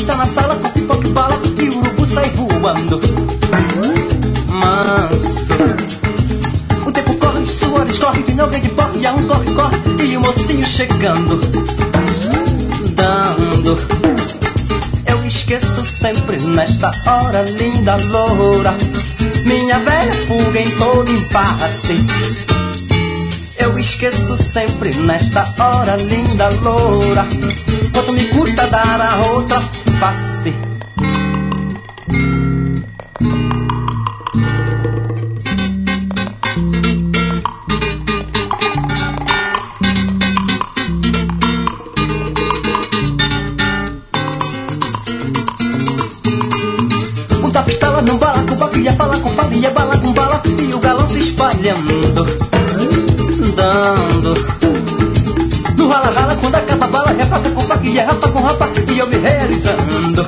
está na sala com pipoca e bala e o urubu sai voando. Manso. O tempo corre, os suores correm, vinagre de porco e a um corre, corre e o mocinho chegando. Dando. Eu esqueço sempre nesta hora, linda loura, minha velha fuga em todo impasse. Eu esqueço sempre nesta hora, linda loura, quanto me custa dar a outra face. O da pistola não bala com papo, ia bala com fala, ia bala com bala e o galão se espalhando. Dando no rala-rala, quando acaba a bala, refaca com faca e é rapa com rapa e eu me realizando.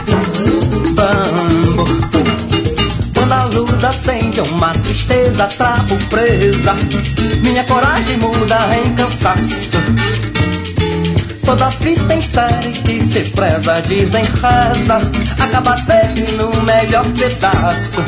Bambo. Quando a luz acende uma tristeza, trapo presa, minha coragem muda em cansaço. Toda fita em série que se preza, dizem reza, acaba sempre no melhor pedaço.